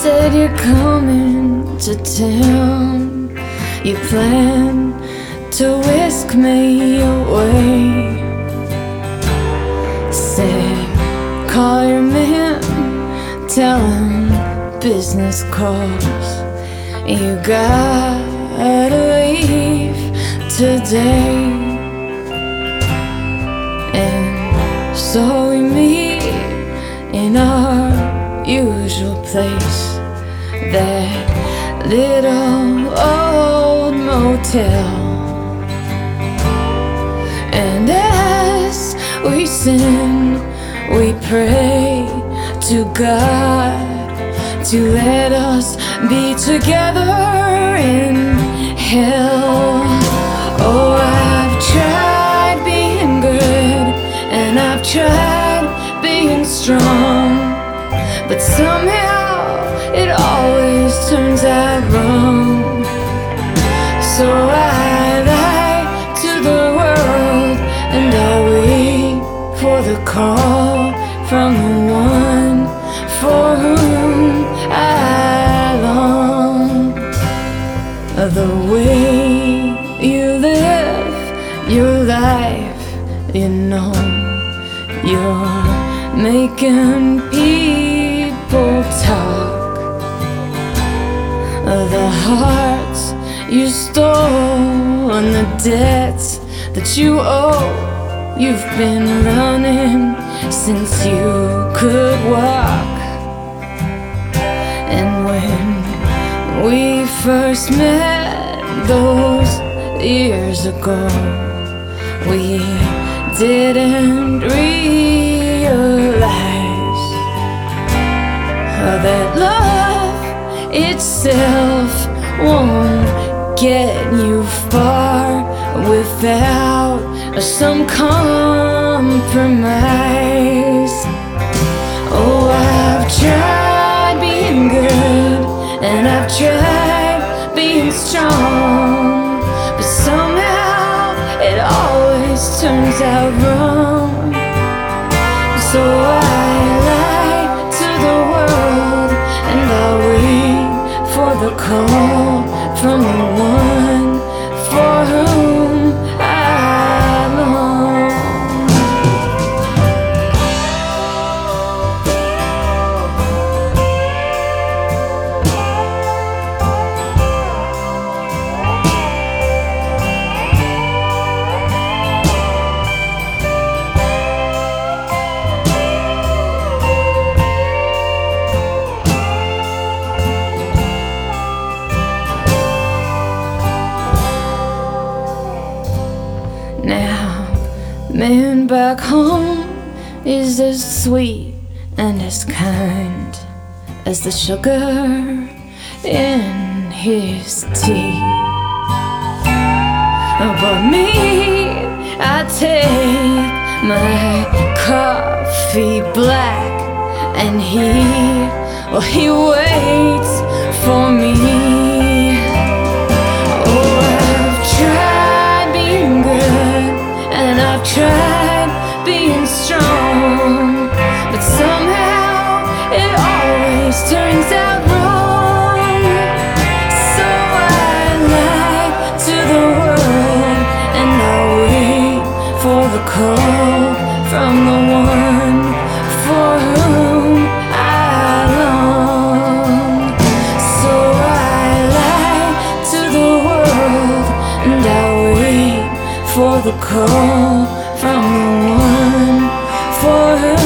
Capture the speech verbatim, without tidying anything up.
said you're coming to town. You plan to whisk me away. Said, call your man, tell him business calls. You gotta leave today. And so we meet in our usual place, that little old motel. And as we sin, we pray to God to let us be together in hell. Oh, I've tried being good, and I've tried being strong, but somehow it always turns out wrong. So I lie to the world, and I wait for the call from the one for whom I long. The way you live your life, you know, you're making people talk. The hearts you stole and the debts that you owe, you've been running since you could walk. And when we first met those years ago, we didn't realize that love itself won't get you far without some compromise. Oh, I've tried being good, and I've tried being strong, but somehow it always turns out wrong. So I lie to the world, and I wait for the call from the one for whom I long. Now, man back home is as sweet and as kind as the sugar in his tea. But me, I take my coffee black, and he, well, he waits for me. Oh, I've tried being good, and I've tried being strong, but somehow it always turns out wrong. So I lie to the world, and I wait for the call from the one for whom I long. So I lie to the world, and I wait for the call from the one for whom